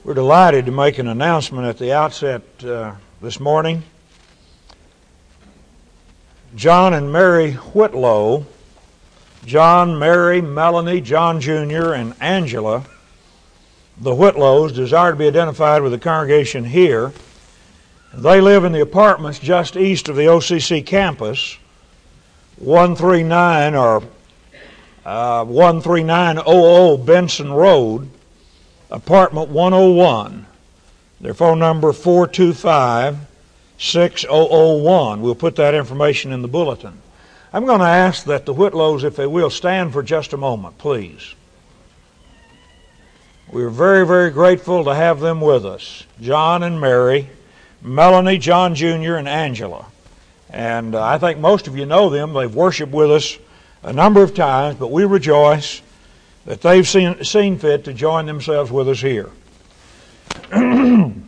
We're delighted to make an announcement at the outset this morning. John and Mary Whitlow, John, Mary, Melanie, John Jr., and Angela, the Whitlows, desire to be identified with the congregation here. They live in the apartments just east of the OCC campus, 13900 Benson Road, apartment 101. Their phone number 425-6001. We'll put that information in the bulletin. I'm going to ask that the Whitlows, if they will, stand for just a moment, please. We're very, very grateful to have them with us. John and Mary, Melanie, John Jr., and Angela. And I think most of you know them. They've worshiped with us a number of times, but we rejoice that they've seen fit to join themselves with us here. In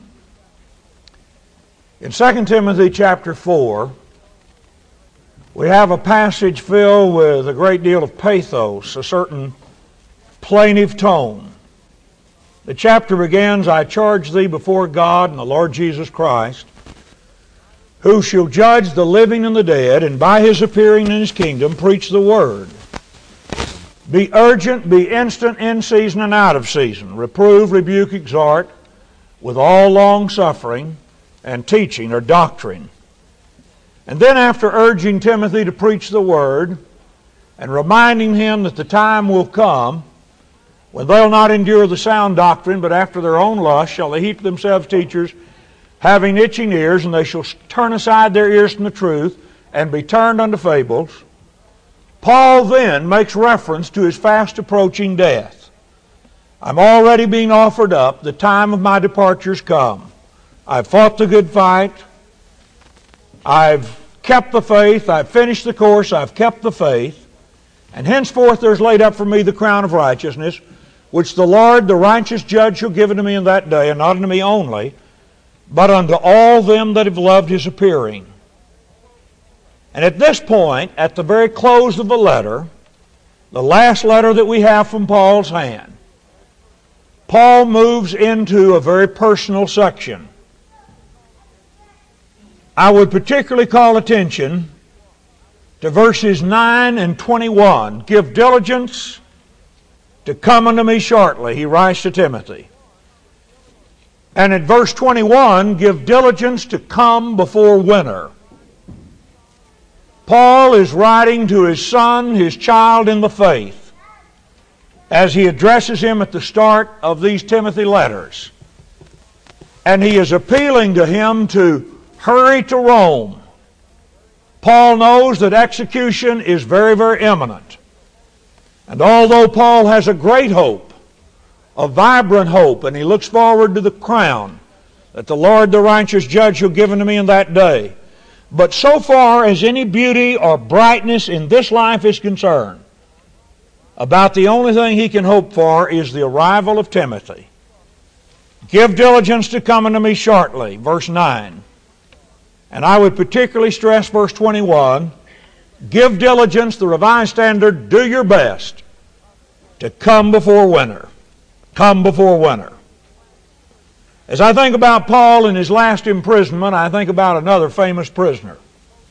2 Timothy chapter 4, we have a passage filled with a great deal of pathos, a certain plaintive tone. The chapter begins, "I charge thee before God and the Lord Jesus Christ, who shall judge the living and the dead, and by his appearing in his kingdom preach the word. Be urgent, be instant, in season and out of season. Reprove, rebuke, exhort, with all long suffering and teaching or doctrine." And then after urging Timothy to preach the word and reminding him that the time will come when they'll not endure the sound doctrine, but after their own lust shall they heap themselves teachers, having itching ears, and they shall turn aside their ears from the truth and be turned unto fables, Paul then makes reference to his fast approaching death. "I'm already being offered up. The time of my departure's come. I've fought the good fight. I've kept the faith. I've finished the course. I've kept the faith. And henceforth there's laid up for me the crown of righteousness, which the Lord, the righteous judge, shall give unto me in that day, and not unto me only, but unto all them that have loved his appearing." And at this point, at the very close of the letter, the last letter that we have from Paul's hand, Paul moves into a very personal section. I would particularly call attention to verses 9 and 21. "Give diligence to come unto me shortly," he writes to Timothy. And at verse 21, "Give diligence to come before winter." Paul is writing to his son, his child in the faith, as he addresses him at the start of these Timothy letters. And he is appealing to him to hurry to Rome. Paul knows that execution is very, very imminent. And although Paul has a great hope, a vibrant hope, and he looks forward to the crown that the Lord, the righteous judge, shall give unto me in that day, but so far as any beauty or brightness in this life is concerned, about the only thing he can hope for is the arrival of Timothy. "Give diligence to come unto me shortly," verse 9. And I would particularly stress verse 21, "Give diligence," the Revised Standard, "do your best to come before winter." Come before winter. As I think about Paul in his last imprisonment, I think about another famous prisoner.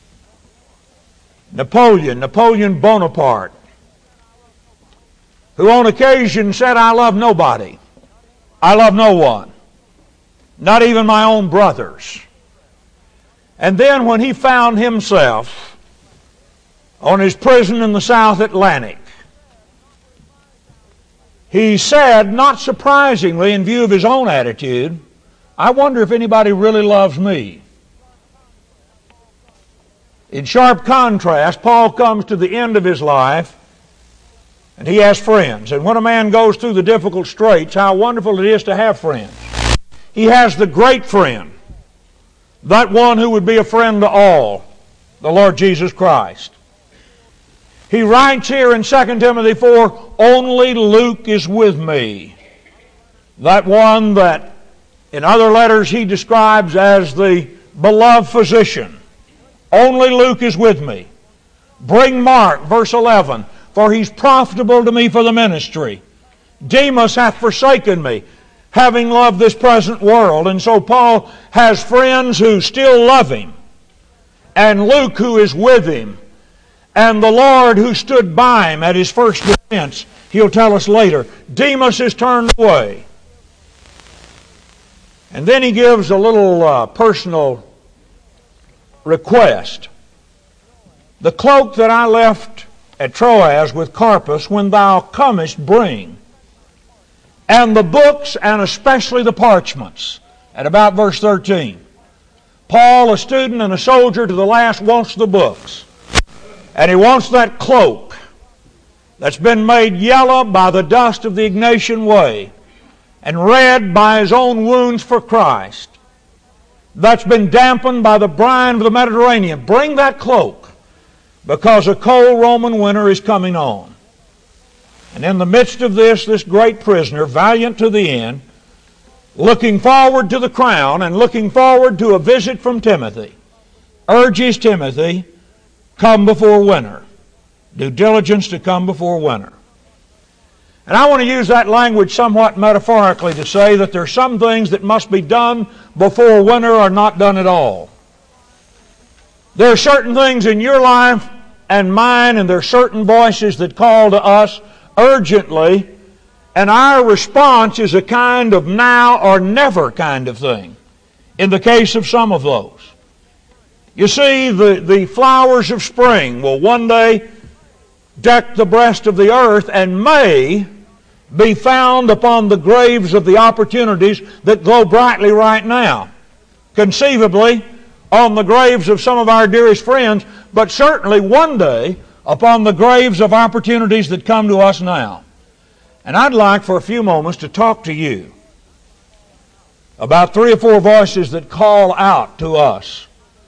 Napoleon Bonaparte, who on occasion said, "I love nobody. I love no one. Not even my own brothers." And then when he found himself on his prison in the South Atlantic, he said, not surprisingly in view of his own attitude, "I wonder if anybody really loves me." In sharp contrast, Paul comes to the end of his life, and he has friends. And when a man goes through the difficult straits, how wonderful it is to have friends. He has the great friend, that one who would be a friend to all, the Lord Jesus Christ. He writes here in 2 Timothy 4, "Only Luke is with me." That one that in other letters he describes as the beloved physician. "Only Luke is with me. Bring Mark," verse 11, "for he's profitable to me for the ministry. Demas hath forsaken me, having loved this present world. And so Paul has friends who still love him, and Luke who is with him, and the Lord who stood by him at his first defense. He'll tell us later, Demas is turned away. And then he gives a little personal request. The cloak that I left at Troas with Carpus, when thou comest, bring. And the books, and especially the parchments. At about verse 13. Paul, a student and a soldier to the last, wants the books. And he wants that cloak that's been made yellow by the dust of the Ignatian Way and red by his own wounds for Christ, that's been dampened by the brine of the Mediterranean. Bring that cloak, because a cold Roman winter is coming on. And in the midst of this great prisoner, valiant to the end, looking forward to the crown and looking forward to a visit from Timothy, urges Timothy, come before winter. Do diligence to come before winter. And I want to use that language somewhat metaphorically to say that there are some things that must be done before winter or not done at all. There are certain things in your life and mine, and there are certain voices that call to us urgently, and our response is a kind of now or never kind of thing in the case of some of those. You see, the flowers of spring will one day deck the breast of the earth and may be found upon the graves of the opportunities that glow brightly right now. Conceivably, on the graves of some of our dearest friends, but certainly one day upon the graves of opportunities that come to us now. And I'd like for a few moments to talk to you about 3 or 4 voices that call out to us.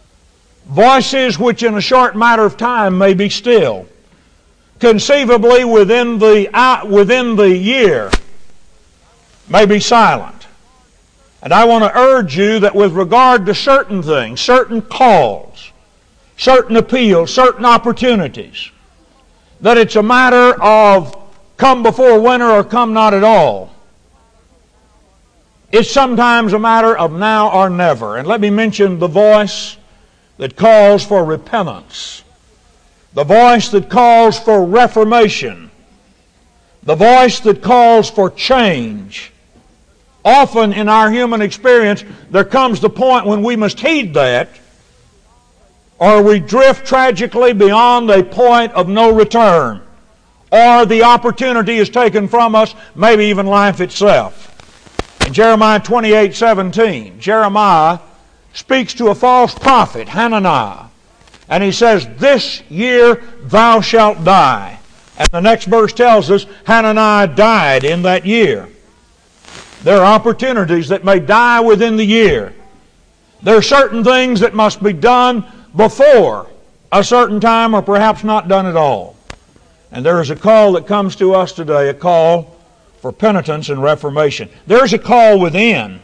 Voices which in a short matter of time may be still. Conceivably within the year may be silent. And I want to urge you that with regard to certain things, certain calls, certain appeals, certain opportunities, that it's a matter of come before winter or come not at all. It's sometimes a matter of now or never. And let me mention the voice that calls for repentance. The voice that calls for reformation. The voice that calls for change. Often in our human experience, there comes the point when we must heed that, or we drift tragically beyond a point of no return, or the opportunity is taken from us, maybe even life itself. In Jeremiah 28:17, Jeremiah speaks to a false prophet, Hananiah, and he says, "This year thou shalt die." And the next verse tells us Hananiah died in that year. There are opportunities that may die within the year. There are certain things that must be done before a certain time, or perhaps not done at all. And there is a call that comes to us today, a call for penitence and reformation. There is a call within.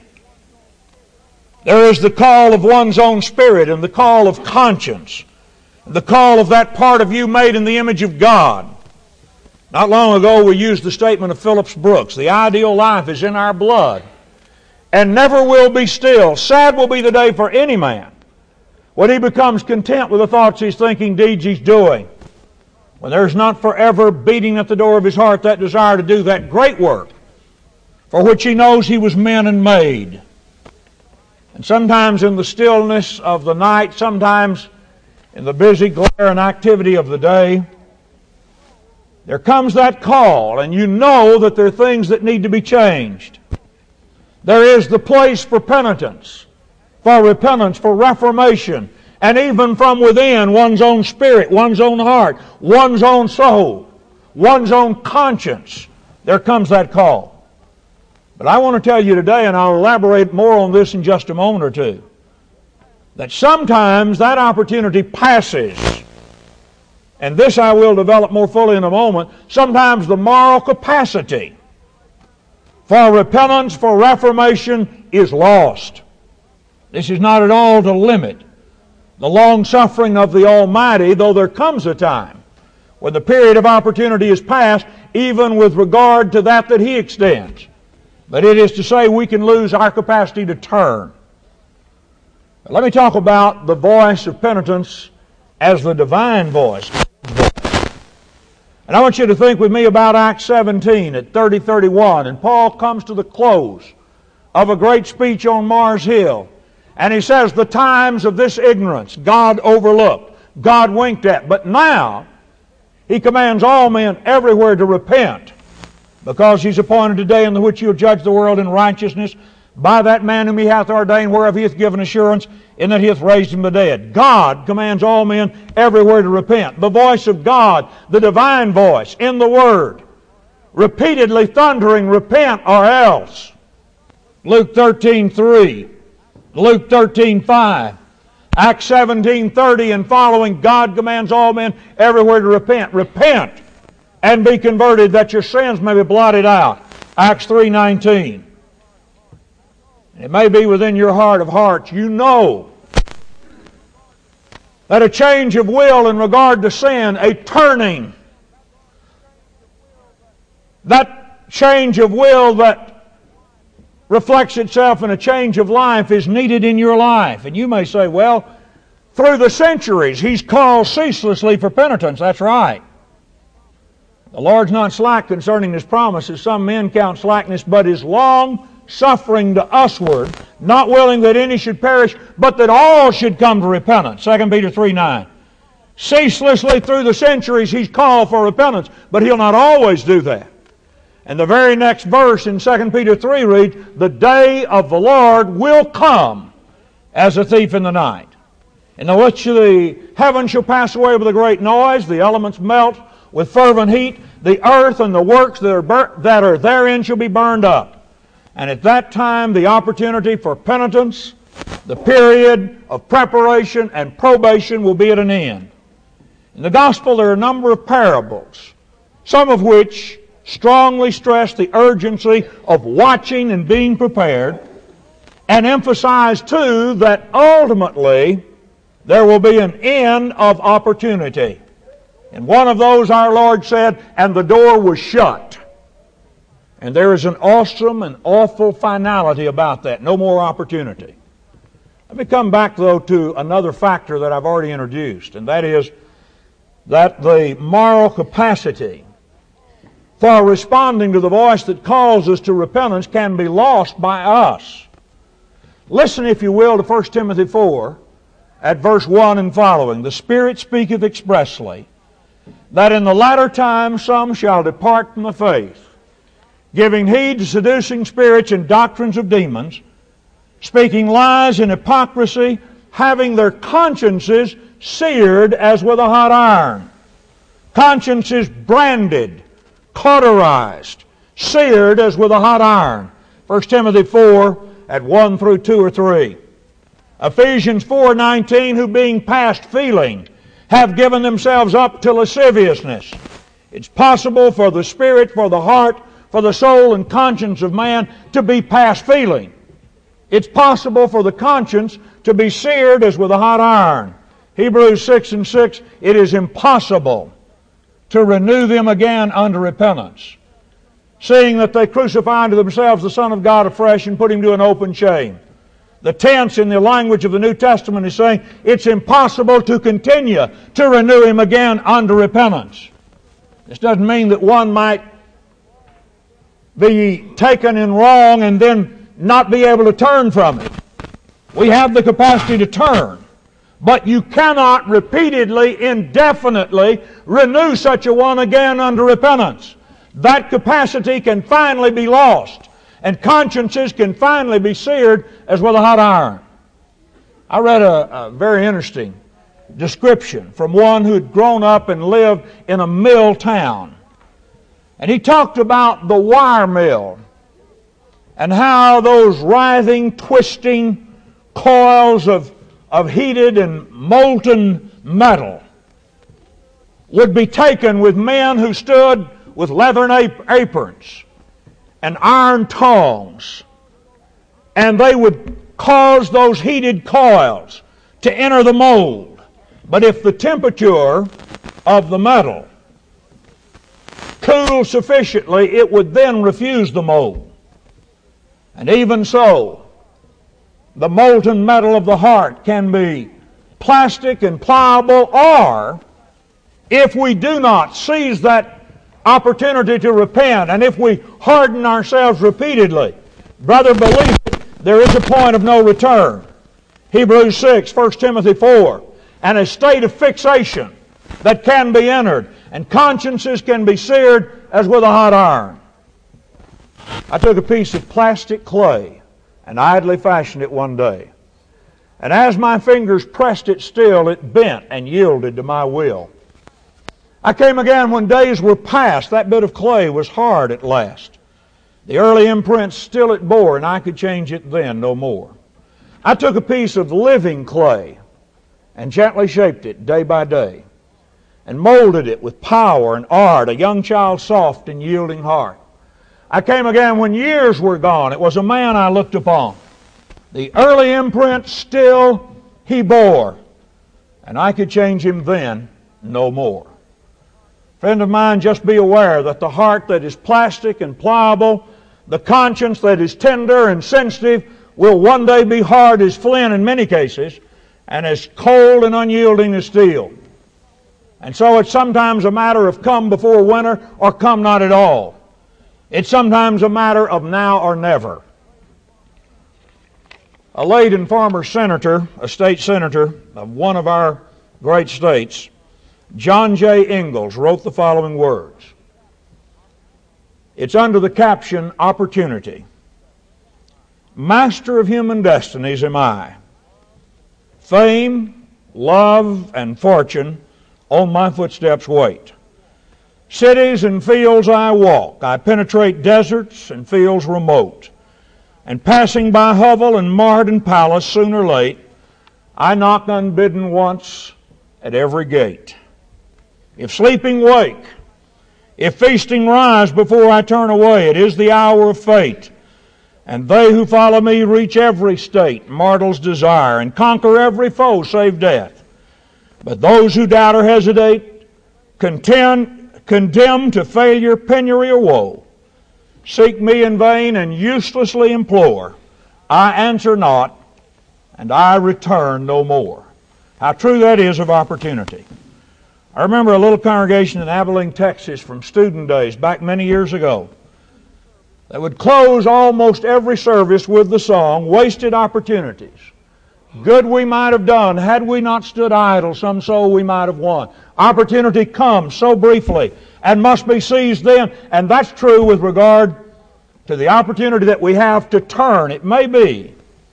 There is the call of one's own spirit and the call of conscience, the call of that part of you made in the image of God. Not long ago we used the statement of Phillips Brooks, the ideal life is in our blood and never will be still. Sad will be the day for any man when he becomes content with the thoughts he's thinking, deeds he's doing, when there's not forever beating at the door of his heart that desire to do that great work for which he knows he was meant and made. And sometimes in the stillness of the night, sometimes in the busy glare and activity of the day, there comes that call, and you know that there are things that need to be changed. There is the place for penitence, for repentance, for reformation, and even from within one's own spirit, one's own heart, one's own soul, one's own conscience. There comes that call. But I want to tell you today, and I'll elaborate more on this in just a moment or two, that sometimes that opportunity passes. And this I will develop more fully in a moment. Sometimes the moral capacity for repentance, for reformation is lost. This is not at all to limit the long-suffering of the Almighty, though there comes a time when the period of opportunity is past, even with regard to that He extends. but it is to say we can lose our capacity to turn. Let me talk about the voice of penitence as the divine voice. And I want you to think with me about Acts 17 at 30-31. And Paul comes to the close of a great speech on Mars Hill. And he says, the times of this ignorance God overlooked, God winked at. But now He commands all men everywhere to repent, because He's appointed a day in the which He'll judge the world in righteousness by that man whom He hath ordained, whereof He hath given assurance, in that He hath raised Him from the dead. God commands all men everywhere to repent. The voice of God, the divine voice in the Word, repeatedly thundering, repent or else. Luke 13:3, Luke 13:5, Acts 17:30 and following, God commands all men everywhere to repent. Repent and be converted, that your sins may be blotted out. Acts 3:19. It may be within your heart of hearts, you know that a change of will in regard to sin, a turning, that change of will that reflects itself in a change of life is needed in your life. And you may say, well, through the centuries He's called ceaselessly for penitence. That's right. The Lord's not slack concerning His promise, as some men count slackness, but is long suffering to usward, not willing that any should perish, but that all should come to repentance. 2 Peter 3:9. Ceaselessly through the centuries He's called for repentance, but He'll not always do that. And the very next verse in 2 Peter 3 reads, the day of the Lord will come as a thief in the night, in which the heavens shall pass away with a great noise, the elements melt with fervent heat, the earth and the works that are therein shall be burned up. And at that time the opportunity for penitence, the period of preparation and probation will be at an end. In the Gospel there are a number of parables, some of which strongly stress the urgency of watching and being prepared, and emphasize too that ultimately there will be an end of opportunity. In one of those our Lord said, and the door was shut. And there is an awesome and awful finality about that. No more opportunity. Let me come back, though, to another factor that I've already introduced, and that is that the moral capacity for responding to the voice that calls us to repentance can be lost by us. Listen, if you will, to 1 Timothy 4 at verse 1 and following. The Spirit speaketh expressly that in the latter time some shall depart from the faith, giving heed to seducing spirits and doctrines of demons, speaking lies and hypocrisy, having their consciences seared as with a hot iron. Consciences branded, cauterized, seared as with a hot iron. 1 Timothy 4 at 1 through 2 or 3. Ephesians 4:19, who being past feeling have given themselves up to lasciviousness. It's possible for the spirit, for the heart, for the soul and conscience of man to be past feeling. It's possible for the conscience to be seared as with a hot iron. Hebrews 6:6, it is impossible to renew them again unto repentance, seeing that they crucify unto themselves the Son of God afresh and put Him to an open shame. The tense in the language of the New Testament is saying it's impossible to continue to renew Him again unto repentance. This doesn't mean that one might be taken in wrong and then not be able to turn from it. We have the capacity to turn, but you cannot repeatedly, indefinitely renew such a one again unto repentance. That capacity can finally be lost, and consciences can finally be seared as with a hot iron. I read a very interesting description from one who had grown up and lived in a mill town. And he talked about the wire mill and how those writhing, twisting coils of heated and molten metal would be taken with men who stood with leathern aprons and iron tongs, and they would cause those heated coils to enter the mold. But if the temperature of the metal cooled sufficiently, it would then refuse the mold. And even so, the molten metal of the heart can be plastic and pliable, or if we do not seize that opportunity to repent, and if we harden ourselves repeatedly, brother, believe it, there is a point of no return. Hebrews 6, 1 Timothy 4, and a state of fixation that can be entered, and consciences can be seared as with a hot iron. I took a piece of plastic clay and idly fashioned it one day. And as my fingers pressed it still, it bent and yielded to my will. I came again when days were past. That bit of clay was hard at last. The early imprints still it bore, and I could change it then no more. I took a piece of living clay and gently shaped it day by day, and molded it with power and art, a young child's soft and yielding heart. I came again when years were gone. It was a man I looked upon. The early imprint still he bore, and I could change him then no more. Friend of mine, just be aware that the heart that is plastic and pliable, the conscience that is tender and sensitive, will one day be hard as flint in many cases, and as cold and unyielding as steel. And so it's sometimes a matter of come before winter or come not at all. It's sometimes a matter of now or never. A late and former senator, a state senator of one of our great states, John J. Ingalls, wrote the following words. It's under the caption, Opportunity. Master of human destinies am I. Fame, love, and fortune on my footsteps wait. Cities and fields I walk. I penetrate deserts and fields remote. And passing by hovel and mart and palace, soon or late, I knock unbidden once at every gate. If sleeping wake, if feasting rise before I turn away, it is the hour of fate. And they who follow me reach every state, mortal's desire, and conquer every foe save death. But those who doubt or hesitate, condemned to failure, penury, or woe, seek me in vain and uselessly implore. I answer not, and I return no more. How true that is of opportunity. I remember a little congregation in Abilene, Texas from student days back many years ago that would close almost every service with the song, Wasted Opportunities. Good we might have done had we not stood idle, some soul we might have won. Opportunity comes so briefly and must be seized then, and that's true with regard to the opportunity that we have to turn. It may be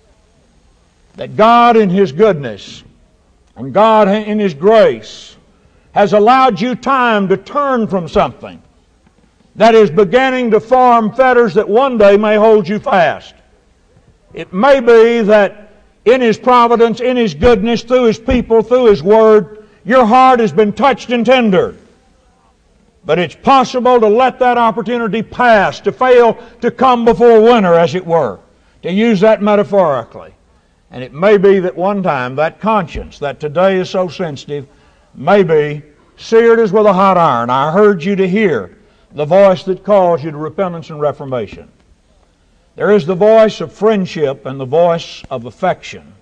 that God in His goodness and God in His grace has allowed you time to turn from something that is beginning to form fetters that one day may hold you fast. It may be that in His providence, in His goodness, through His people, through His Word, your heart has been touched and tendered. But it's possible to let that opportunity pass, to fail to come before winter, as it were, to use that metaphorically. And it may be that one time that conscience that today is so sensitive may be seared as with a hot iron. I heard you to hear the voice that calls you to repentance and reformation. There is the voice of friendship and the voice of affection.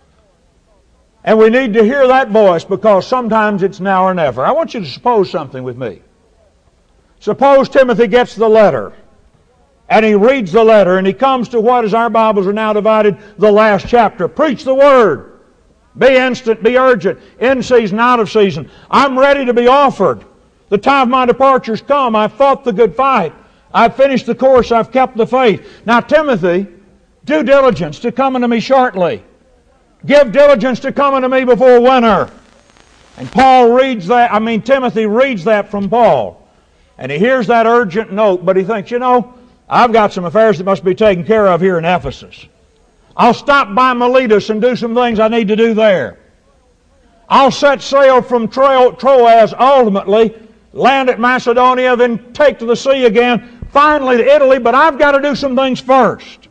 And we need to hear that voice because sometimes it's now or never. I want you to suppose something with me. Suppose Timothy gets the letter, and he reads the letter, and he comes to what, as our Bibles are now divided, the last chapter. Preach the Word. Be instant, be urgent, in season, out of season. I'm ready to be offered. The time of my departure's come. I've fought the good fight. I've finished the course. I've kept the faith. Now, Timothy, do diligence to come unto me shortly. Give diligence to come unto me before winter. And Timothy reads that from Paul. And he hears that urgent note, but he thinks, I've got some affairs that must be taken care of here in Ephesus. I'll stop by Miletus and do some things I need to do there. I'll set sail from Troas ultimately, land at Macedonia, then take to the sea again, finally to Italy, but I've got to do some things first.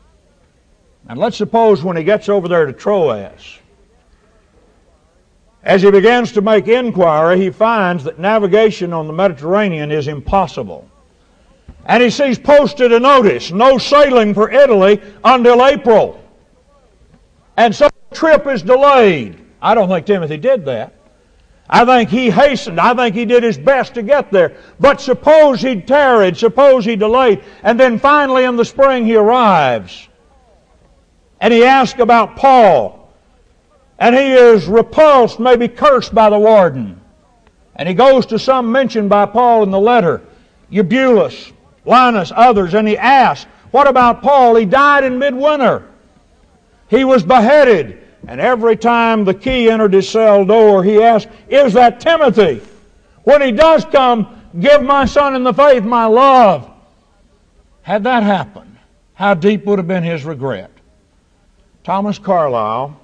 And let's suppose when he gets over there to Troas, as he begins to make inquiry, he finds that navigation on the Mediterranean is impossible. And he sees posted a notice, no sailing for Italy until April. And so the trip is delayed. I don't think Timothy did that. I think he hastened. I think he did his best to get there. But suppose he tarried, suppose he delayed, and then finally in the spring he arrives. And he asks about Paul. And he is repulsed, maybe cursed by the warden. And he goes to some mentioned by Paul in the letter, Eubulus, Linus, others, and he asks, what about Paul? He died in midwinter. He was beheaded. And every time the key entered his cell door, he asked, is that Timothy? When he does come, give my son in the faith my love. Had that happened, how deep would have been his regret? Thomas Carlyle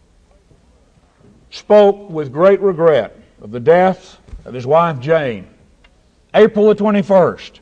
spoke with great regret of the death of his wife Jane. April the 21st,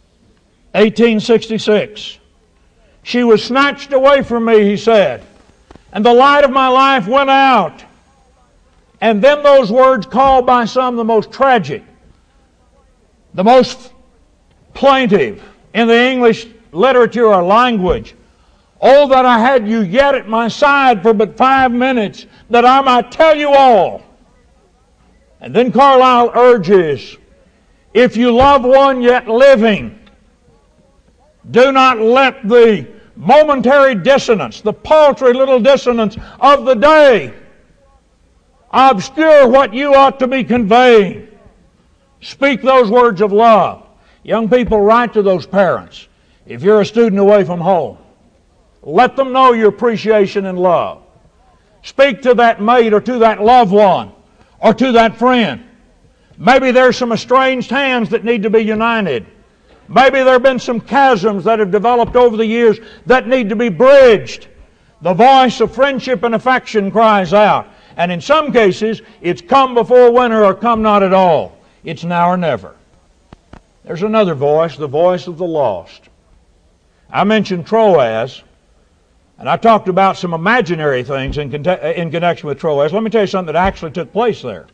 1866. She was snatched away from me, he said, and the light of my life went out. And then those words called by some the most tragic, the most plaintive in the English literature or language. Oh, that I had you yet at my side for but 5 minutes, that I might tell you all. And then Carlyle urges, if you love one yet living, do not let the momentary dissonance, the paltry little dissonance of the day, obscure what you ought to be conveying. Speak those words of love. Young people, write to those parents. If you're a student away from home, let them know your appreciation and love. Speak to that mate or to that loved one or to that friend. Maybe there's some estranged hands that need to be united. Maybe there have been some chasms that have developed over the years that need to be bridged. The voice of friendship and affection cries out. And in some cases, it's come before winter or come not at all. It's now or never. There's another voice, the voice of the lost. I mentioned Troas, and I talked about some imaginary things in connection with Troas. Let me tell you something that actually took place there.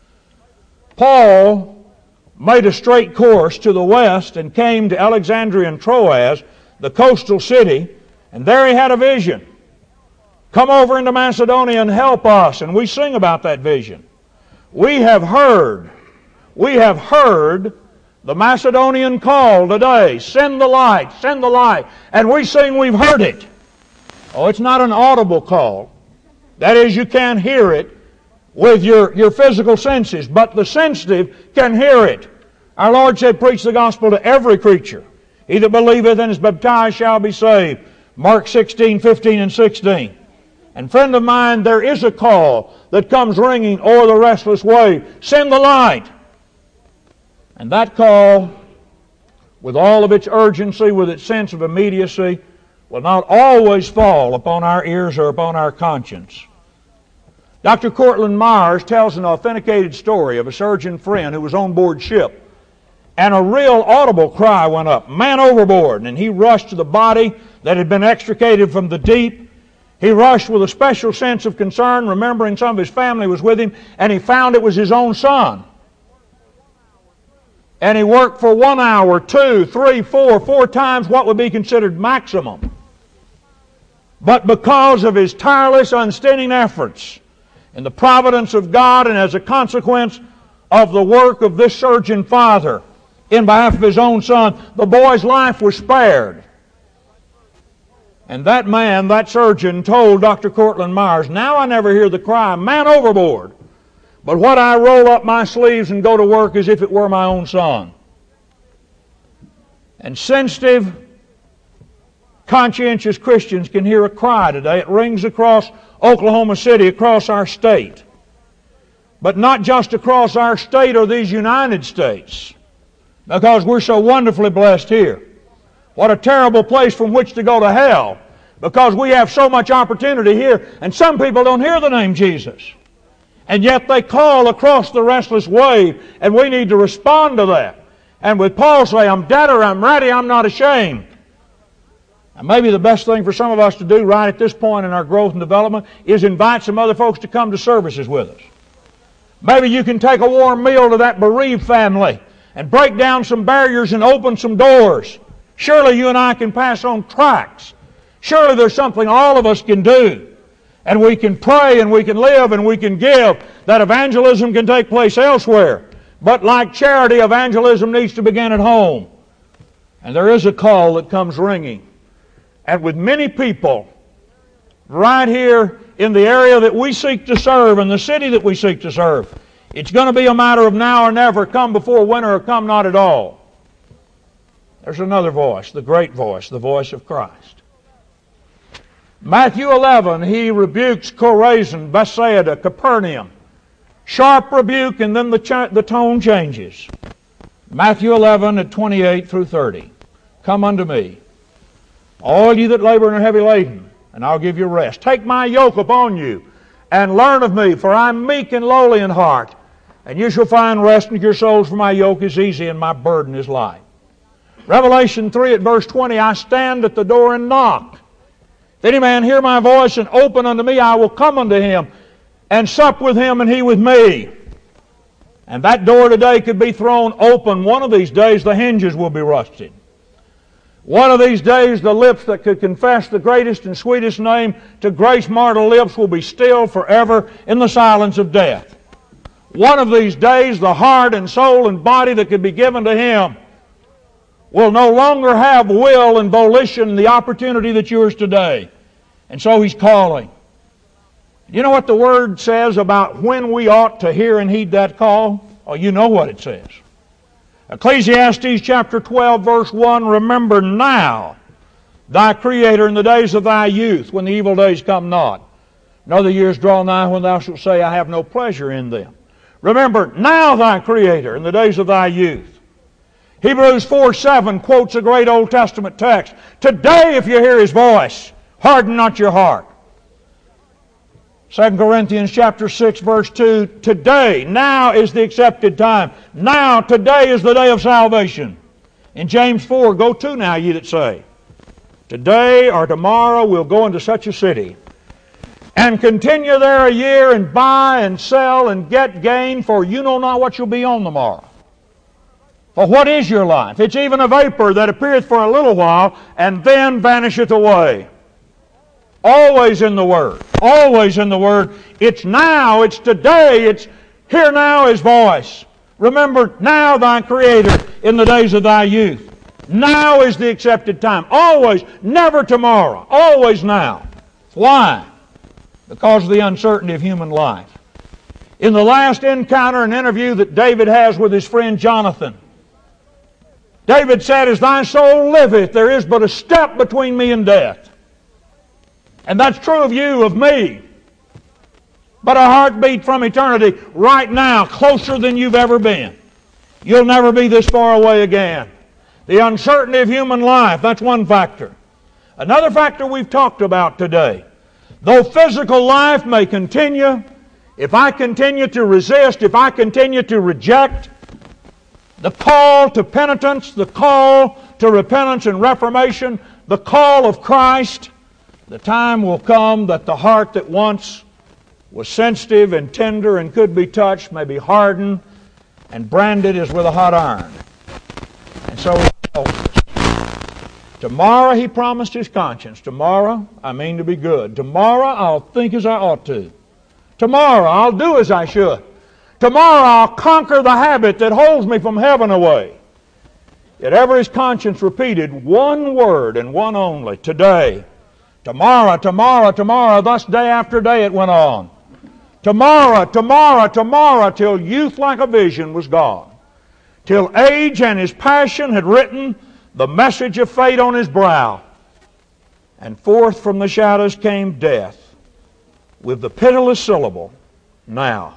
Paul made a straight course to the west and came to Alexandria and Troas, the coastal city, and there he had a vision. Come over into Macedonia and help us. And we sing about that vision. We have heard the Macedonian call today. Send the light, send the light. And we sing we've heard it. Oh, it's not an audible call. That is, you can't hear it with your physical senses, but the sensitive can hear it. Our Lord said, preach the gospel to every creature. He that believeth and is baptized shall be saved. Mark 16, 15, and 16. And friend of mine, there is a call that comes ringing o'er the restless wave. Send the light. And that call, with all of its urgency, with its sense of immediacy, will not always fall upon our ears or upon our conscience. Dr. Cortland Myers tells an authenticated story of a surgeon friend who was on board ship. And a real audible cry went up, man overboard. And he rushed to the body that had been extricated from the deep. He rushed with a special sense of concern, remembering some of his family was with him, and he found it was his own son. And he worked for 1 hour, 2, 3, 4 times what would be considered maximum. But because of his tireless, unstinting efforts, in the providence of God and as a consequence of the work of this surgeon father in behalf of his own son, the boy's life was spared. And that man, that surgeon, told Dr. Cortland Myers, now I never hear the cry, man overboard. But what I roll up my sleeves and go to work as if it were my own son. And sensitive, conscientious Christians can hear a cry today. It rings across Oklahoma City, across our state. But not just across our state or these United States, because we're so wonderfully blessed here. What a terrible place from which to go to hell, because we have so much opportunity here, and some people don't hear the name Jesus. And yet they call across the restless wave, and we need to respond to that. And with Paul say, I'm debtor, I'm ready, I'm not ashamed. And maybe the best thing for some of us to do right at this point in our growth and development is invite some other folks to come to services with us. Maybe you can take a warm meal to that bereaved family and break down some barriers and open some doors. Surely you and I can pass on tracts. Surely there's something all of us can do. And we can pray and we can live and we can give, that evangelism can take place elsewhere. But like charity, evangelism needs to begin at home. And there is a call that comes ringing. And with many people right here in the area that we seek to serve, in the city that we seek to serve, it's going to be a matter of now or never, come before winter or come not at all. There's another voice, the great voice, the voice of Christ. Matthew 11, he rebukes Chorazin, Bethsaida, Capernaum. Sharp rebuke, and then the tone changes. Matthew 11 at 28 through 30. Come unto me, all ye that labor and are heavy laden, and I'll give you rest. Take my yoke upon you, and learn of me, for I am meek and lowly in heart, and you shall find rest in your souls, for my yoke is easy and my burden is light. Revelation 3 at verse 20, I stand at the door and knock. If any man hear my voice and open unto me, I will come unto him and sup with him and he with me. And that door today could be thrown open. One of these days the hinges will be rusted. One of these days the lips that could confess the greatest and sweetest name to grace mortal lips will be still forever in the silence of death. One of these days the heart and soul and body that could be given to him will no longer have will and volition and the opportunity that's yours today. And so he's calling. You know what the Word says about when we ought to hear and heed that call? Oh, you know what it says. Ecclesiastes chapter 12 verse 1, remember now thy Creator in the days of thy youth, when the evil days come not, nor the years draw nigh when thou shalt say, I have no pleasure in them. Remember now thy Creator in the days of thy youth. Hebrews 4:7 quotes a great Old Testament text. Today, if you hear His voice, harden not your heart. 2 Corinthians chapter 6 verse 2, today, now is the accepted time. Now, today is the day of salvation. In James 4, go to now, ye that say, today or tomorrow we'll go into such a city, and continue there a year, and buy and sell and get gain, for you know not what you'll be on the morrow. For what is your life? It's even a vapor that appeareth for a little while, and then vanisheth away. Always in the Word. Always in the Word. It's now, it's today, it's hear now His voice. Remember now thy Creator in the days of thy youth. Now is the accepted time. Always, never tomorrow. Always now. Why? Because of the uncertainty of human life. In the last encounter and interview that David has with his friend Jonathan, David said, as thy soul liveth, there is but a step between me and death. And that's true of you, of me. But a heartbeat from eternity right now, closer than you've ever been. You'll never be this far away again. The uncertainty of human life, that's one factor. Another factor we've talked about today. Though physical life may continue, if I continue to resist, if I continue to reject the call to penitence, the call to repentance and reformation, the call of Christ, the time will come that the heart that once was sensitive and tender and could be touched may be hardened and branded as with a hot iron. And so tomorrow he promised his conscience. Tomorrow I mean to be good. Tomorrow I'll think as I ought to. Tomorrow I'll do as I should. Tomorrow I'll conquer the habit that holds me from heaven away. Yet ever his conscience repeated one word and one only, today. Tomorrow, tomorrow, tomorrow, thus day after day it went on. Tomorrow, tomorrow, tomorrow, till youth like a vision was gone. Till age and his passion had written the message of fate on his brow. And forth from the shadows came death with the pitiless syllable, now.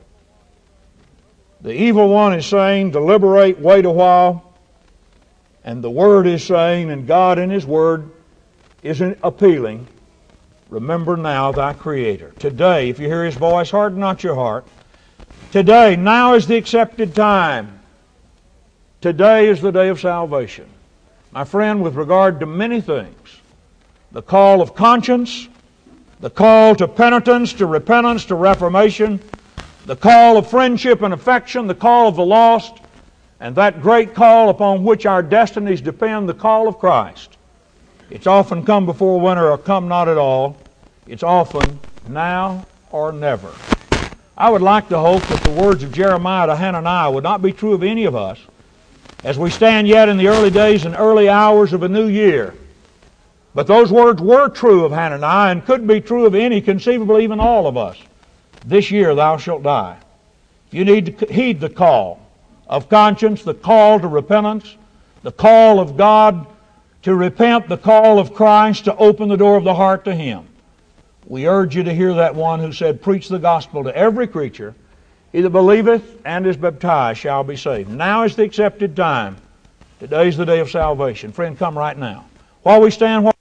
The evil one is saying, deliberate, wait a while. And the Word is saying, and God in His Word is appealing, remember now thy Creator. Today, if you hear His voice, harden not your heart. Today, now is the accepted time. Today is the day of salvation. My friend, with regard to many things, the call of conscience, the call to penitence, to repentance, to reformation, the call of friendship and affection, the call of the lost, And that great call upon which our destinies depend, the call of Christ, it's often come before winter or come not at all. It's often now or never. I would like to hope that the words of Jeremiah to Hananiah would not be true of any of us as we stand yet in the early days and early hours of a new year. But those words were true of Hananiah and could be true of any, conceivably even all of us. This year thou shalt die. You need to heed the call of conscience, the call to repentance, the call of God to repent, the call of Christ to open the door of the heart to Him. We urge you to hear that one who said, preach the gospel to every creature. He that believeth and is baptized shall be saved. Now is the accepted time. Today is the day of salvation. Friend, come right now. While we stand...